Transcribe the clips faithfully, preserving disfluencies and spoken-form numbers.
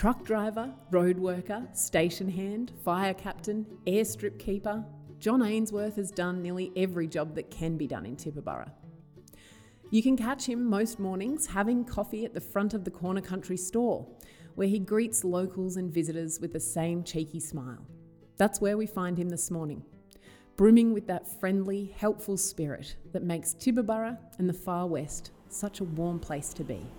Truck driver, road worker, station hand, fire captain, airstrip keeper, John Ainsworth has done nearly every job that can be done in Tibooburra. You can catch him most mornings having coffee at the front of the Corner Country store, where he greets locals and visitors with the same cheeky smile. That's where we find him this morning, brimming with that friendly, helpful spirit that makes Tibooburra and the Far West such a warm place to be.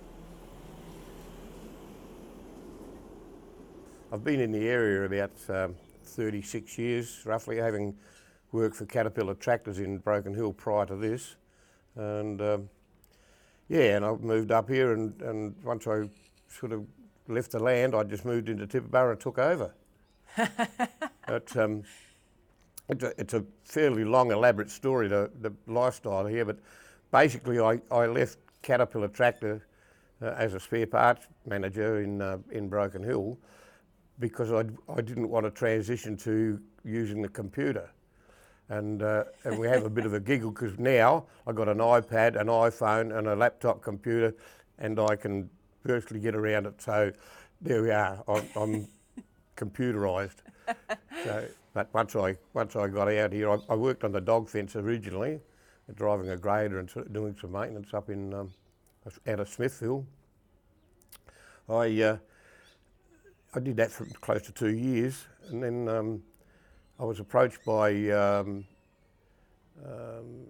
I've been in the area about um, thirty-six years, roughly, having worked for Caterpillar Tractors in Broken Hill prior to this. And um, yeah, and I moved up here, and, and once I sort of left the land, I just moved into Tibooburra and took over. But, um, it's, a, it's a fairly long, elaborate story, the, the lifestyle here, but basically I, I left Caterpillar Tractor uh, as a spare parts manager in, uh, in Broken Hill, because I, I didn't want to transition to using the computer. And, uh, and we have a bit of a giggle because now I've got an iPad, an iPhone and a laptop computer, and I can virtually get around it. So there we are, I'm, I'm computerised. So, but once I, once I got out here, I, I worked on the dog fence originally, driving a grader and sort of doing some maintenance up in um, out of Smithville. I uh, I did that for close to two years, and then um, I was approached by um, um,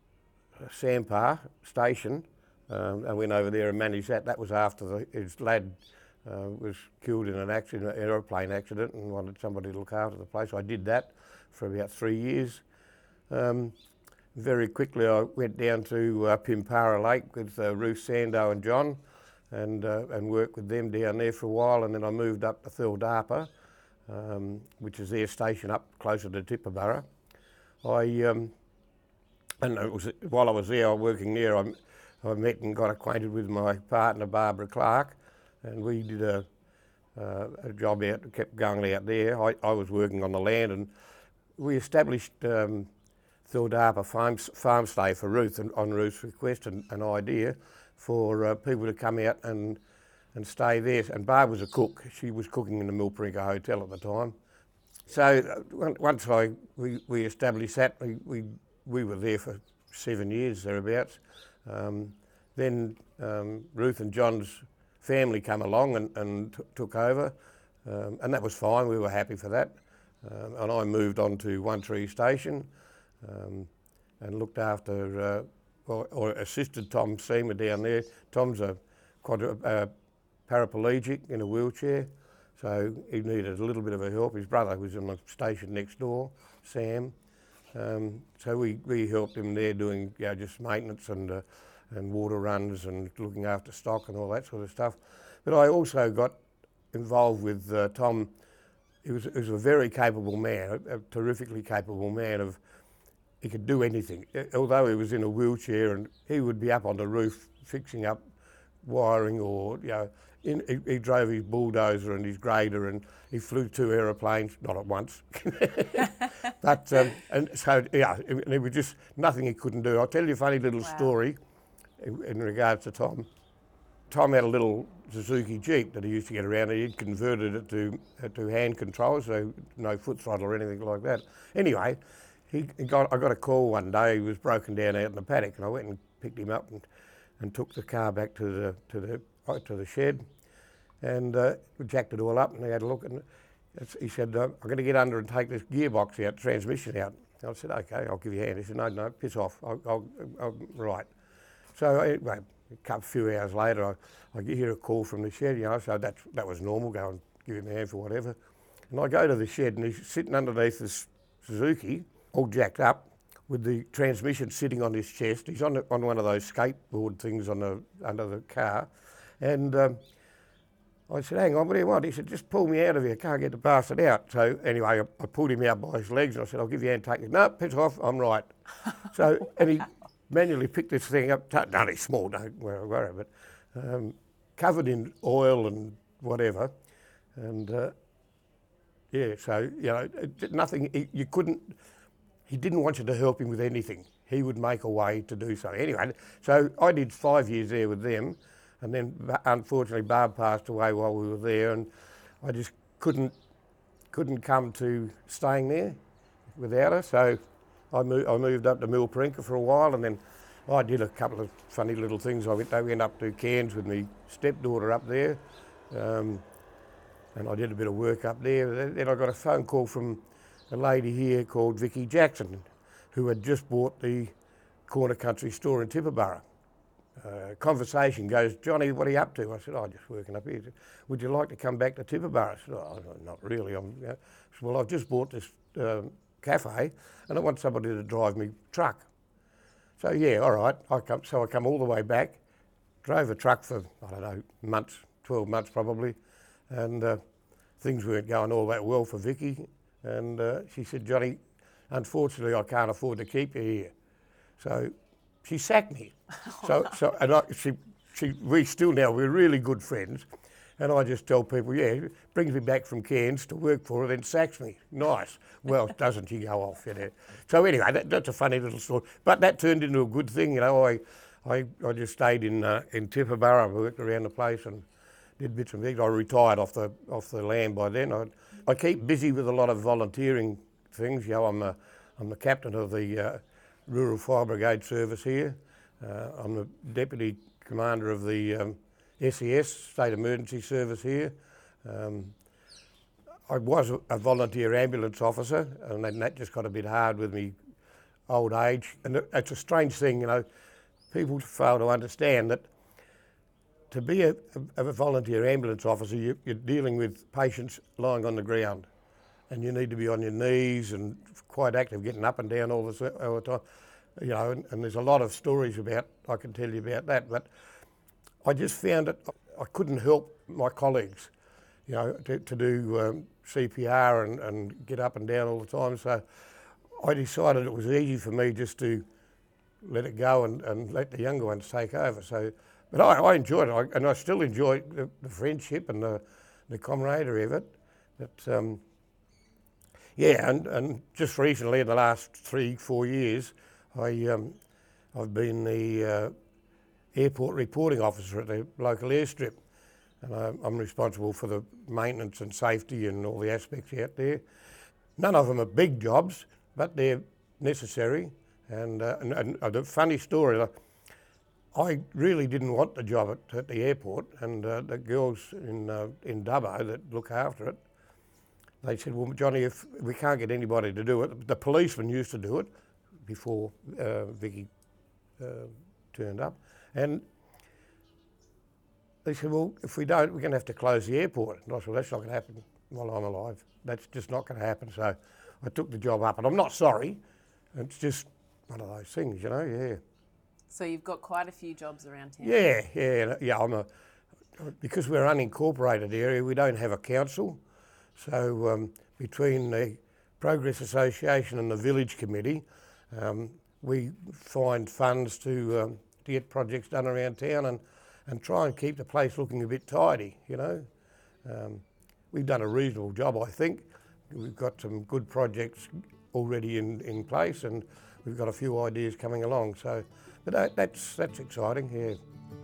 Sampar Station. Um, I went over there and managed that. That was after the, his lad uh, was killed in an accident, an aeroplane accident, and wanted somebody to look after the place. I did that for about three years. Um, very quickly I went down to uh, Pimpara Lake with uh, Ruth Sando and John, and uh, and worked with them down there for a while, and then I moved up to Thildapa, um, which is their station up closer to Tibooburra. I um, and it was while I was there, working there, I, I met and got acquainted with my partner Barbara Clark, and we did a, uh, a job out, kept going out there. I, I was working on the land, and we established um, Thildapa farm, farm stay for Ruth, and on Ruth's request and an idea for uh, people to come out and and stay there. And Barb was a cook. She was cooking in the Milperinka Hotel at the time. So uh, once I we, we established that, we, we we were there for seven years thereabouts. Um, then um, Ruth and John's family come along and, and t- took over, um, and that was fine. We were happy for that. Um, and I moved on to One Tree Station um, and looked after. Uh, Or, or assisted Tom Seamer down there. Tom's a quadri- uh, paraplegic in a wheelchair, so he needed a little bit of a help. His brother was in the station next door, Sam. Um, so we, we helped him there doing you know, just maintenance and uh, and water runs and looking after stock and all that sort of stuff. But I also got involved with uh, Tom. He was, he was a very capable man, a, a terrifically capable man of. He could do anything, although he was in a wheelchair, and he would be up on the roof fixing up wiring, or you know, in, he, he drove his bulldozer and his grader, and he flew two aeroplanes, not at once. But um, and so yeah, it, it was just nothing he couldn't do. I'll tell you a funny little wow. story in, in regards to Tom. Tom had a little Suzuki Jeep that he used to get around, and he'd converted it to uh, to hand control, so no foot throttle or anything like that. Anyway. He got, I got a call one day. He was broken down out in the paddock, and I went and picked him up and, and took the car back to the to the to the shed, and uh, we jacked it all up, and he had a look, and he said, uh, "I'm going to get under and take this gearbox out, transmission out." And I said, "Okay, I'll give you a hand." He said, "No, no, piss off. I'll, I'll, I'll right." So anyway, a couple few hours later, I, I hear a call from the shed. You know, so that that was normal. Go and give him a hand for whatever. And I go to the shed, and he's sitting underneath this Suzuki, all jacked up, with the transmission sitting on his chest. He's on the, on one of those skateboard things on the under the car, and um, I said, "Hang on, what do you want?" He said, "Just pull me out of here. I can't get the bastard out." So anyway, I, I pulled him out by his legs, and I said, "I'll give you a hand, take it." "No, piss off, I'm right." So and he manually picked this thing up. T- no, it's small, don't worry, but um, covered in oil and whatever, and uh, yeah. So you know, it, nothing. He, you couldn't. He didn't want you to help him with anything. He would make a way to do so. Anyway, so I did five years there with them. And then unfortunately Barb passed away while we were there, and I just couldn't couldn't come to staying there without her. So I moved, I moved up to Milparinka for a while, and then I did a couple of funny little things. I went, I went up to Cairns with my stepdaughter up there, um, and I did a bit of work up there. Then I got a phone call from a lady here called Vicky Jackson, who had just bought the Corner Country store in Tibooburra. Uh, conversation goes, Johnny, what are you up to? I said, oh, just working up here. Said, would you like to come back to Tibooburra? I said, oh, not really. I'm, you know. I said, well, I've just bought this um, cafe and I want somebody to drive me truck. So yeah, all right. I come, so I come all the way back, drove a truck for, I don't know, months, twelve months probably, and uh, things weren't going all that well for Vicky. And uh, she said, Johnny, unfortunately I can't afford to keep you here. So she sacked me. So, so and I, she, she, we still now, we're really good friends. And I just tell people, yeah, brings me back from Cairns to work for her, then sacks me. Nice. Well, doesn't she go off, you know. So anyway, that, that's a funny little story. But that turned into a good thing, you know. I I, I just stayed in uh, in Tibooburra, worked around the place and did bits and things. I retired off the off the land by then. I, I keep busy with a lot of volunteering things. You know, I'm, a, I'm the captain of the uh, Rural Fire Brigade service here. Uh, I'm the deputy commander of the um, S E S, State Emergency Service here. Um, I was a volunteer ambulance officer, and then that just got a bit hard with me old age. And it's a strange thing, you know, people fail to understand that to be a, a, a volunteer ambulance officer, you, you're dealing with patients lying on the ground, and you need to be on your knees and quite active, getting up and down all the, all the time. You know, and, and there's a lot of stories about, I can tell you about that, but I just found that I couldn't help my colleagues, you know, to, to do um, C P R and, and get up and down all the time. So I decided it was easy for me just to let it go and, and let the younger ones take over. So, but I, I enjoyed it, I, and I still enjoy the, the friendship and the, the camaraderie of it. But um, yeah, and, and just recently, in the last three, four years, I, um, I've been the uh, airport reporting officer at the local airstrip, and I, I'm responsible for the maintenance and safety and all the aspects out there. None of them are big jobs, but they're necessary. And, uh, and, and a funny story, I really didn't want the job at, at the airport, and uh, the girls in, uh, in Dubbo that look after it, they said, well, Johnny, if we can't get anybody to do it, the policeman used to do it before uh, Vicky uh, turned up. And they said, well, if we don't, we're going to have to close the airport. And I said, well, that's not going to happen while I'm alive. That's just not going to happen. So I took the job up, and I'm not sorry. It's just one of those things, you know, yeah. So you've got quite a few jobs around town. Yeah, yeah, yeah. I'm a, because we're an unincorporated area, we don't have a council. So um, between the Progress Association and the Village Committee, um, we find funds to, um, to get projects done around town and, and try and keep the place looking a bit tidy, you know. Um, we've done a reasonable job, I think. We've got some good projects already in, in place, and we've got a few ideas coming along. So, but that, that's, that's exciting, yeah.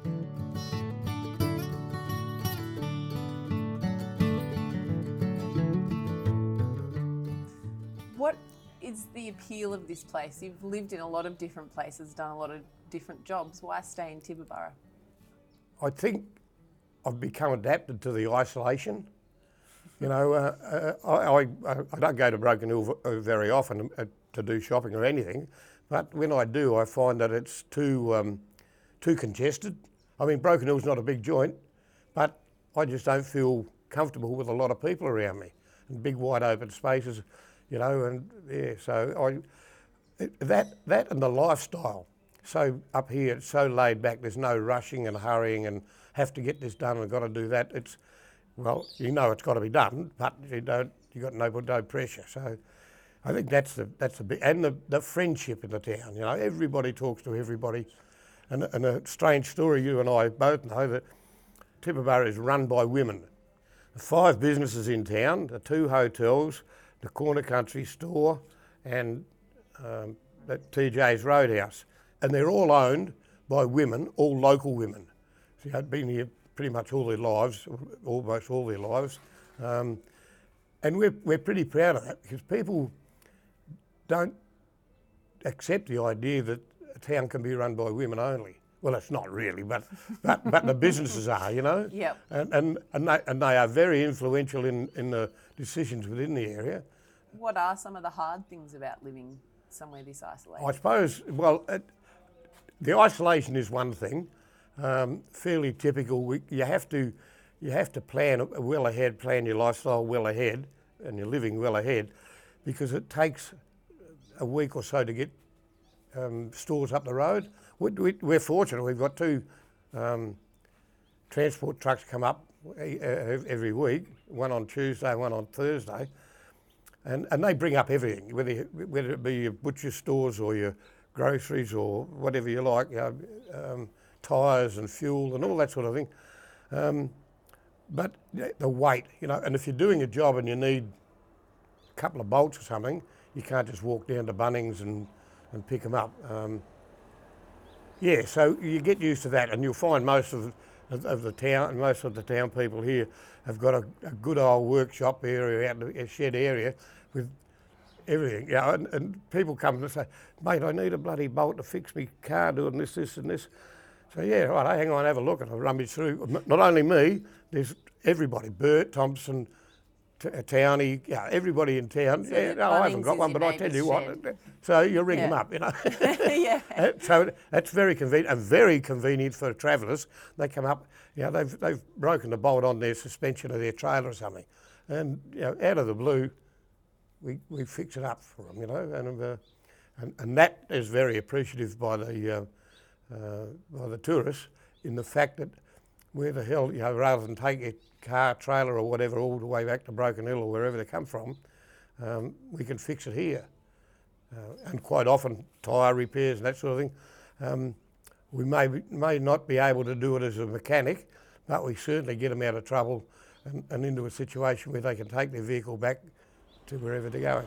What is the appeal of this place? You've lived in a lot of different places, done a lot of different jobs. Why stay in Tibooburra? I think I've become adapted to the isolation. You know, uh, uh, I, I, I don't go to Broken Hill very often uh, to do shopping or anything, but when I do, I find that it's too um, too congested. I mean, Broken Hill's not a big joint, but I just don't feel comfortable with a lot of people around me and big wide open spaces, you know. And yeah, so I that that and the lifestyle. So up here, it's so laid back. There's no rushing and hurrying and have to get this done and got to do that. It's well, you know it's got to be done, but you don't. You got no no pressure. So I think that's the that's the big, and the, the friendship in the town. You know, everybody talks to everybody, and and a strange story you and I both know that Tibooburra is run by women. The five businesses in town, the two hotels, the Corner Country store, and um, the T J's Roadhouse, and they're all owned by women, all local women. you know, been here pretty much all their lives, almost all their lives. Um, and we're, we're pretty proud of that because people don't accept the idea that a town can be run by women only. Well, it's not really, but but, but the businesses are, you know. Yep. And and and they, and they are very influential in, in the decisions within the area. What are some of the hard things about living somewhere this isolated? I suppose, well, it, the isolation is one thing, um, fairly typical. We, you have to you have to plan well ahead, plan your lifestyle well ahead, and your living well ahead, because it takes a week or so to get um, stores up the road. We, we, we're fortunate. We've got two um, transport trucks come up every week, one on Tuesday, one on Thursday, and, and they bring up everything, whether whether it be your butcher stores or your groceries or whatever you like, you know, um, tyres and fuel and all that sort of thing. Um, but the weight, you know, and if you're doing a job and you need a couple of bolts or something, you can't just walk down to Bunnings and, and pick them up. Um, yeah, so you get used to that, and you'll find most of, of, of the town, most of the town people here have got a, a good old workshop area out in a shed area with everything. You know, and, and people come and say, mate, I need a bloody bolt to fix me car doing this, this and this. So yeah, right, hang on, have a look, and I'll rummage through. Not only me, there's everybody, Bert, Thompson, T- Townie, yeah, everybody in town. So yeah, no, I haven't got one, but I tell you shed. what. So you ring Yeah. them up, you know. Yeah. So that's very convenient, and very convenient for travellers. They come up, you know, they've they've broken the bolt on their suspension of their trailer or something, and you know, out of the blue, we we fix it up for them, you know, and uh, and, and that is very appreciative by the uh, uh, by the tourists in the fact that where the hell, you know, rather than take your car, trailer or whatever all the way back to Broken Hill or wherever they come from, um, we can fix it here. Uh, and quite often tyre repairs and that sort of thing. Um, we may be, may not be able to do it as a mechanic, but we certainly get them out of trouble and, and into a situation where they can take their vehicle back to wherever they're going.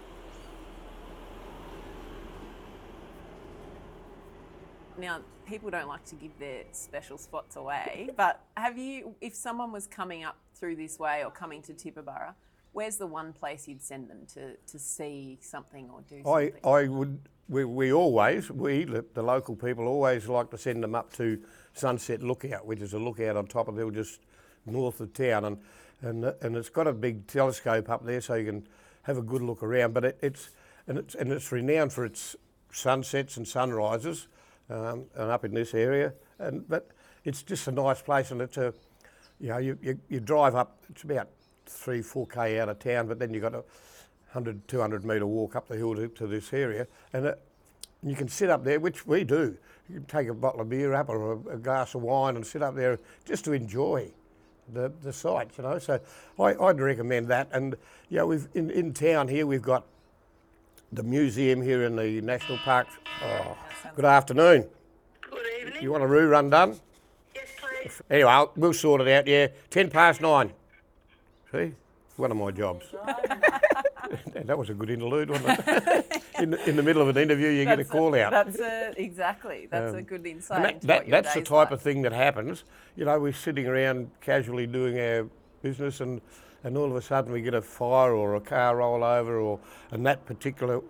Now, people don't like to give their special spots away, but have you, if someone was coming up through this way or coming to Tibooburra, where's the one place you'd send them to, to see something or do something? I, I would, we, we always, we, the, the local people, always like to send them up to Sunset Lookout, which is a lookout on top of the hill just north of town. And, and, and it's got a big telescope up there so you can have a good look around. But it, it's, and it's, and it's renowned for its sunsets and sunrises um, and up in this area. And, but it's just a nice place, and it's a, you know, you, you, you drive up, it's about three, four K out of town, but then you've got a one hundred, two hundred metre walk up the hill to, to this area, and it, you can sit up there, which we do. You can take a bottle of beer up or a, a glass of wine and sit up there just to enjoy the, the sights, you know. So I, I'd recommend that. And, you know, we've in, in town here, we've got the museum here in the national park. Oh, good afternoon. Good evening. You want a roo run done? Yes, please. Anyway, I'll, we'll sort it out, yeah. Ten past nine. See? One of my jobs. That was a good interlude, wasn't it? in, the, in the middle of an interview, you get a call out. That's a, exactly. That's Um, a good insight. And that, into that, what your that's the day's type like. of thing that happens. You know, we're sitting around casually doing our business, and, and all of a sudden we get a fire or a car roll over, or and that particular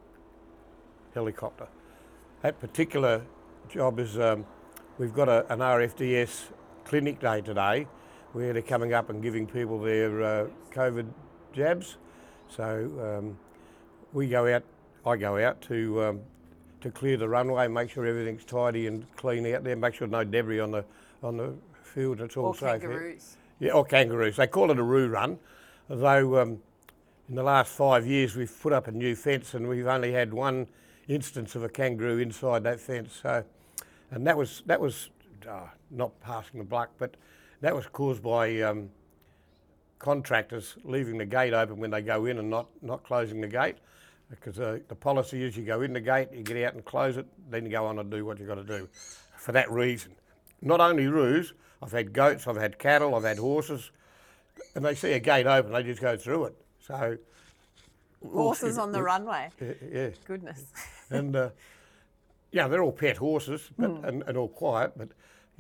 helicopter. That particular job is, um, we've got a, an R F D S clinic day today, where they're coming up and giving people their uh, COVID jabs. So um, we go out, I go out to um, to clear the runway, make sure everything's tidy and clean out there, make sure no debris on the on the field. It's all Or safe. kangaroos. Yeah, or kangaroos. They call it a roo run, though um, in the last five years we've put up a new fence and we've only had one instance of a kangaroo inside that fence. So, and that was that was uh, not passing the buck, but that was caused by um, contractors leaving the gate open when they go in and not, not closing the gate, because uh, the policy is you go in the gate, you get out and close it, then you go on and do what you've got to do. For that reason. Not only roos, I've had goats, I've had cattle, I've had horses, and they see a gate open, they just go through it. So Horses on the runway. Yeah, yeah. Goodness. And uh, yeah, they're all pet horses, but, mm. and, and all quiet, but you know,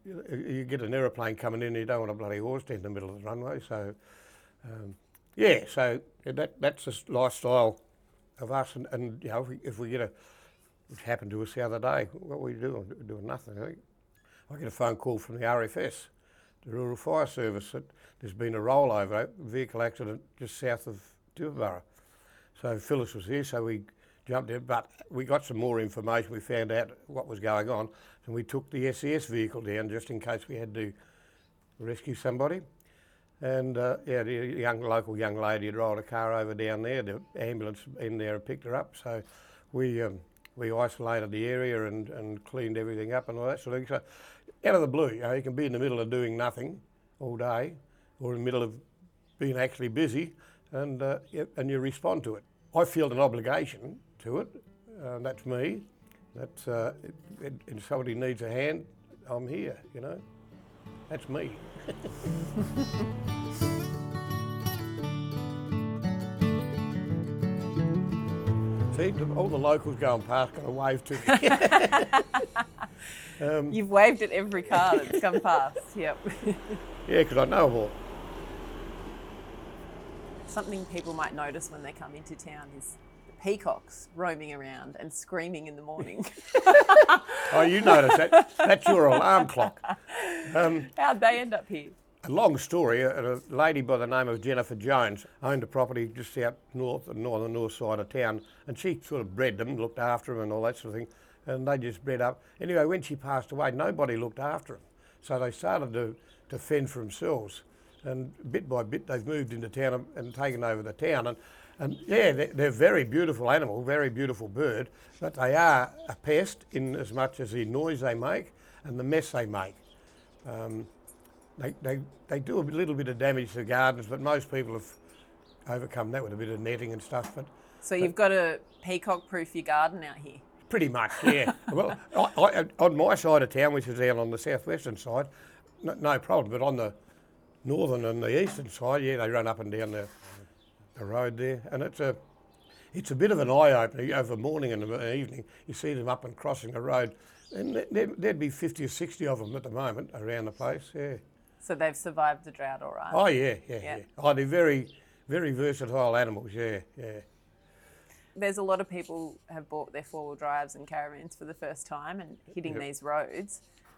you, you get an aeroplane coming in, you don't want a bloody horse stand in the middle of the runway. So, um, yeah, so that that's the lifestyle of us. And, and you know, if we, if we get a, which happened to us the other day, what were we doing? Doing nothing, I think. I get a phone call from the R F S, the Rural Fire Service, that there's been a rollover, a vehicle accident just south of Tibooburra. So Phyllis was here, so we jumped in, but we got some more information. We found out what was going on, and we took the S E S vehicle down just in case we had to rescue somebody. And uh, yeah, the young local young lady had rolled a car over down there. The ambulance in there and picked her up. So we um, we isolated the area and, and cleaned everything up and all that sort of thing. So out of the blue, you know, you can be in the middle of doing nothing all day, or in the middle of being actually busy, and uh, and you respond to it. I feel an obligation to it. Uh, that's me. That's uh, it, it, if somebody needs a hand, I'm here. You know, that's me. See, the, all the locals going past got a wave to me. um, You've waved at every car that's come past, yep. Yeah, because I know them all. Something people might notice when they come into town is the peacocks roaming around and screaming in the morning. Oh, you notice that? That's your alarm clock. Um, How'd they end up here? A long story, a, a lady by the name of Jennifer Jones owned a property just out north, north, on the north side of town, and she sort of bred them, looked after them and all that sort of thing, and they just bred up. Anyway, when she passed away, nobody looked after them, so they started to, to fend for themselves, and bit by bit they've moved into town and, and taken over the town, and, and yeah, they're, they're a very beautiful animal, very beautiful bird, but they are a pest in as much as the noise they make and the mess they make. Um, They, they, they do a little bit of damage to gardens, but most people have overcome that with a bit of netting and stuff. But So you've got to peacock-proof your garden out here? pretty much, yeah. Well, I, I, on my side of town, which is down on the southwestern side, no, no problem. But on the northern and the eastern side, yeah, they run up and down the, the road there, and it's a it's a bit of an eye opener. Over morning and the evening, you see them up and crossing the road, and there, there'd be fifty or sixty of them at the moment around the place. Yeah. So they've survived the drought all right? Oh yeah, yeah, Yeah. yeah. Oh, they're very, very versatile animals. Yeah, yeah. There's a lot of people have bought their four-wheel drives and caravans for the first time and hitting Yep. these roads.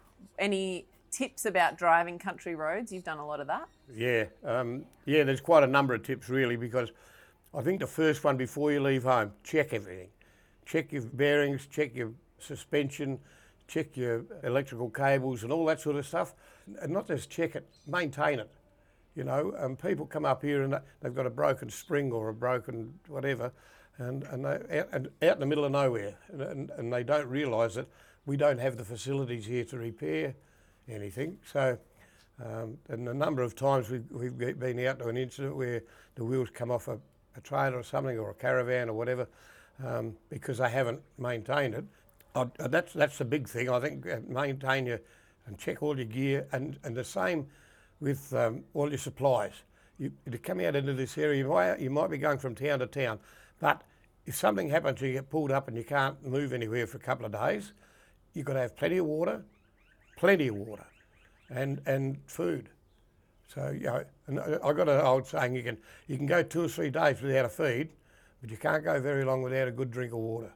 Any tips about driving country roads? You've done a lot of that. Yeah, um, yeah. There's quite a number of tips really, because I think the first one before you leave home, check everything. Check your bearings, check your suspension, check your electrical cables and all that sort of stuff. And not just check it, maintain it. You know, um, people come up here and they've got a broken spring or a broken whatever, and, and they're out, and out in the middle of nowhere, and, and, and they don't realise that we don't have the facilities here to repair anything. So, um, and a number of times we've, we've been out to an incident where the wheels come off a, a trailer or something, or a caravan or whatever, um, because they haven't maintained it. I, that's that's the big thing. I think uh, maintain your and check all your gear, and, and the same with um, all your supplies. You, to come out into this area, you might, you might be going from town to town, but if something happens and you get pulled up and you can't move anywhere for a couple of days, you've got to have plenty of water, plenty of water, and and food. So, you know, and I got an old saying, you can you can go two or three days without a feed, but you can't go very long without a good drink of water.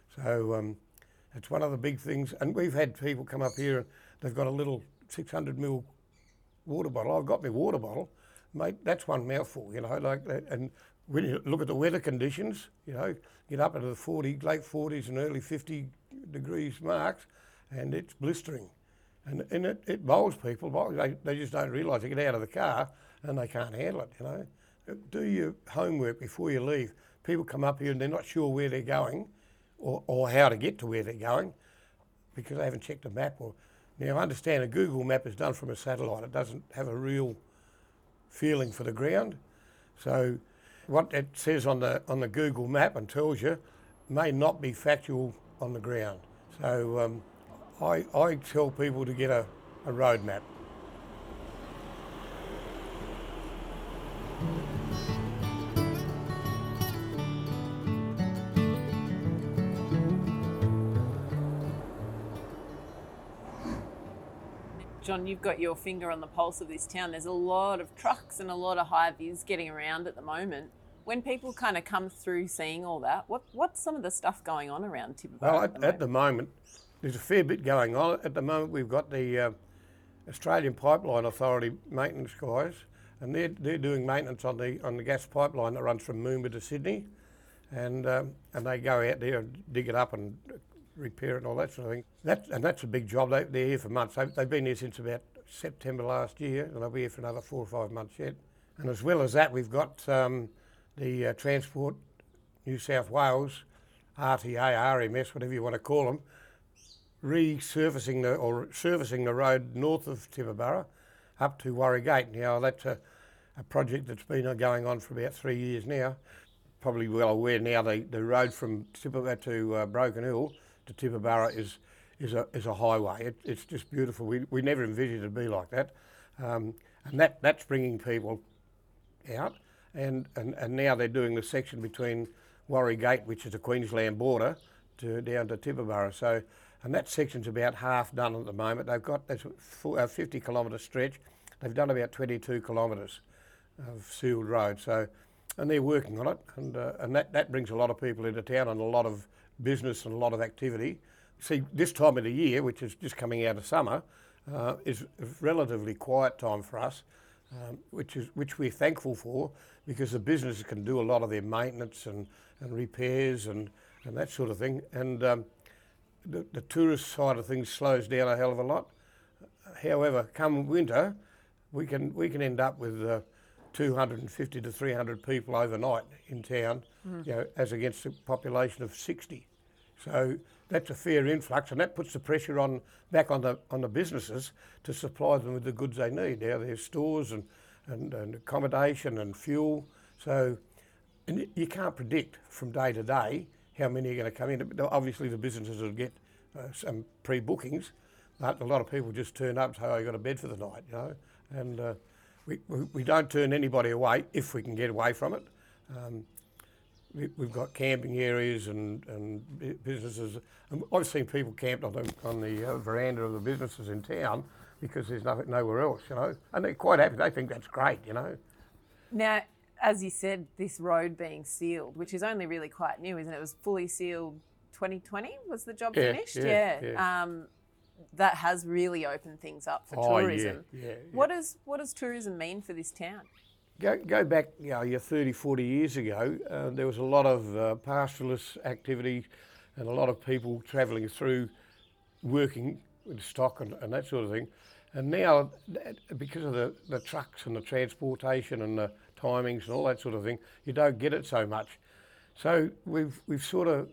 So um, it's one of the big things. And we've had people come up here and they've got a little six hundred mil water bottle. I've got my water bottle, mate, that's one mouthful, you know, like that. And when you look at the weather conditions, you know, get up into the forty, late forties and early fifty degrees marks, and it's blistering. And, and it, it bowls people. They, they just don't realise. They get out of the car and they can't handle it, you know. Do your homework before you leave. People come up here and they're not sure where they're going or, or how to get to where they're going because they haven't checked a map. Or Now, I understand a Google map is done from a satellite. It doesn't have a real feeling for the ground. So what it says on the on the Google map and tells you may not be factual on the ground. So um, I, I tell people to get a, a road map. John, you've got your finger on the pulse of this town. There's a lot of trucks and a lot of high vis getting around at the moment. When people kind of come through seeing all that, what what's some of the stuff going on around Tibooburra? Well, at, at, the at the moment, there's a fair bit going on. At the moment, we've got the uh, Australian Pipeline Authority maintenance guys, and they're they're doing maintenance on the on the gas pipeline that runs from Moomba to Sydney, and um, and they go out there and dig it up and repair it and all that sort of thing. That and that's a big job. They, they're here for months. They, they've been here since about September last year, and they'll be here for another four or five months yet. And as well as that, we've got um, the uh, Transport New South Wales, R T A, R M S, whatever you want to call them, resurfacing the or servicing the road north of Tibooburra up to Warragate. Now that's a, a project that's been going on for about three years now. Probably well aware now the, the road from Tibooburra to uh, Broken Hill to Tibooburra is is a is a highway. It, it's just beautiful. We we never envisioned it'd be like that, um, and that that's bringing people out. And, and and now they're doing the section between Warragate, which is the Queensland border, to down to Tibooburra. So, and that section's about half done at the moment. They've got that's a fifty kilometre stretch. They've done about twenty-two kilometres of sealed road. So, and they're working on it, and uh, and that that brings a lot of people into town and a lot of business and a lot of activity. See, this time of the year, which is just coming out of summer, uh, is a relatively quiet time for us, um, which is which we're thankful for, because the businesses can do a lot of their maintenance and, and repairs and, and that sort of thing. And um, the, the tourist side of things slows down a hell of a lot. However, come winter, we can we can end up with uh, two hundred fifty to three hundred people overnight in town, mm. you know, as against a population of sixty. So that's a fair influx, and that puts the pressure on back on the on the businesses to supply them with the goods they need. Now there's stores and, and, and accommodation and fuel. So and you can't predict from day to day how many are going to come in. Obviously the businesses will get uh, some pre-bookings, but a lot of people just turn up and say, oh, you got a bed for the night, you know. And uh, we, we we don't turn anybody away if we can get away from it. Um, we, we've got camping areas and, and businesses. And I've seen people camped on the on the uh, veranda of the businesses in town because there's nothing nowhere else, you know. And they're quite happy. They think that's great, you know. Now, as you said, this road being sealed, which is only really quite new, isn't it? It was fully sealed twenty twenty. Was the job yeah, finished? Yeah. yeah. yeah. Um, that has really opened things up for oh, tourism. Yeah, yeah, yeah. What does what does tourism mean for this town? Go, go back, you know, you're thirty, forty years ago, uh, there was a lot of uh, pastoralist activity and a lot of people travelling through, working with stock and, and that sort of thing. And now, because of the, the trucks and the transportation and the timings and all that sort of thing, you don't get it so much. So we've we've sort of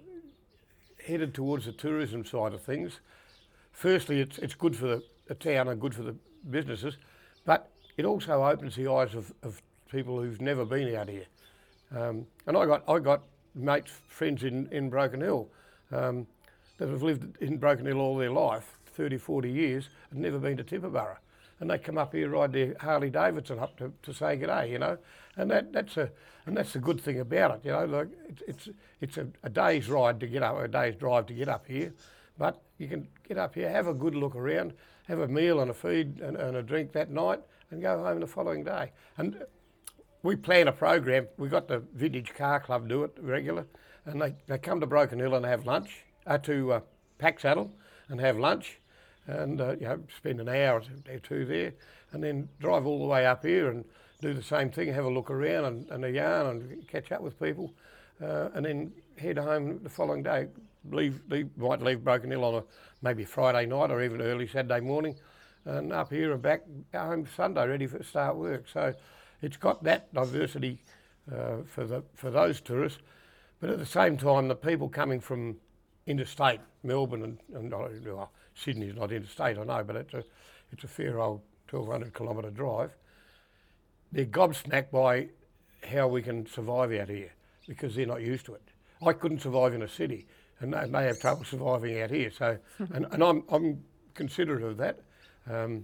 headed towards the tourism side of things. Firstly, it's it's good for the, the town and good for the businesses, but it also opens the eyes of, of people who've never been out here. Um, and I got I got mates, friends in, in Broken Hill um, that have lived in Broken Hill all their life, thirty, forty years, and never been to Tibooburra. And they come up here, ride their Harley Davidson up to, to say g'day, you know. And that that's a and that's the good thing about it, you know. Like it's it's it's a, a day's ride to get up, a day's drive to get up here, but you can get up here, have a good look around, have a meal and a feed and, and a drink that night, and go home the following day. And we plan a program. We got the Vintage Car Club do it regular, and they, they come to Broken Hill and have lunch, uh, to uh, Packsaddle and have lunch, and uh, you know, spend an hour or two there, and then drive all the way up here and do the same thing, have a look around and, and a yarn and catch up with people, uh, and then head home the following day. Leave, leave, might leave Broken Hill on a maybe Friday night or even early Saturday morning, and up here and back home Sunday, ready for start work. So it's got that diversity uh, for the for those tourists, but at the same time, the people coming from interstate, Melbourne and, and well, Sydney's not interstate, I know, but it's a it's a fair old twelve hundred kilometre drive. They're gobsmacked by how we can survive out here because they're not used to it. I couldn't survive in a city, and they, they have trouble surviving out here. So, and, and I'm I'm considerate of that. Um,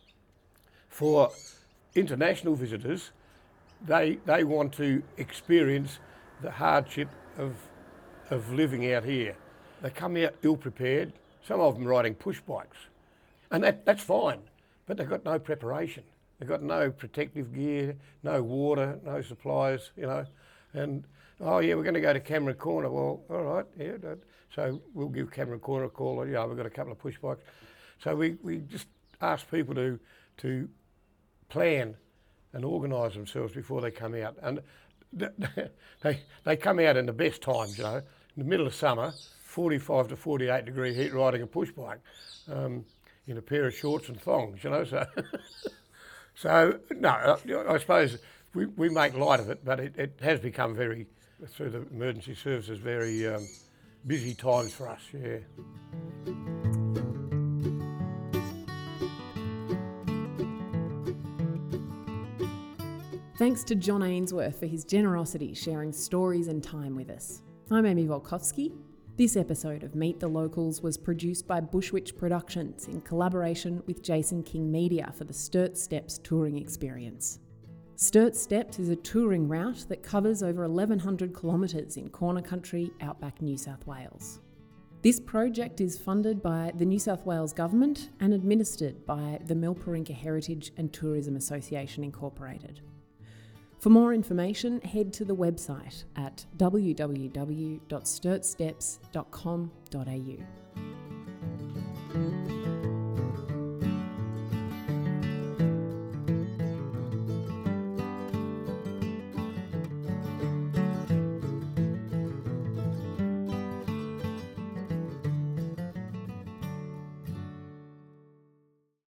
for international visitors, they they want to experience the hardship of of living out here. They come out ill prepared. Some of them riding push bikes, and that that's fine. but they've got no preparation. They've got no protective gear, no water, no supplies, you know. And, oh yeah, we're going to go to Cameron Corner. Well, all right, yeah. That, so we'll give Cameron Corner a call. You know, we've got a couple of push bikes. So we, we just ask people to to plan and organise themselves before they come out. And they they come out in the best times, you know, in the middle of summer, forty-five to forty-eight degree heat riding a push bike um, in a pair of shorts and thongs, you know. So, so no, I suppose we, we make light of it, but it, it has become very, through the emergency services, very um, busy times for us, yeah. Thanks to John Ainsworth for his generosity sharing stories and time with us. I'm Amy Volkovsky. This episode of Meet the Locals was produced by Bushwitch Productions in collaboration with Jason King Media for the Sturt Steps touring experience. Sturt Steps is a touring route that covers over eleven hundred kilometres in corner country, outback New South Wales. This project is funded by the New South Wales Government and administered by the Milparinka Heritage and Tourism Association Incorporated. For more information, head to the website at w w w dot sturt steps dot com dot a u.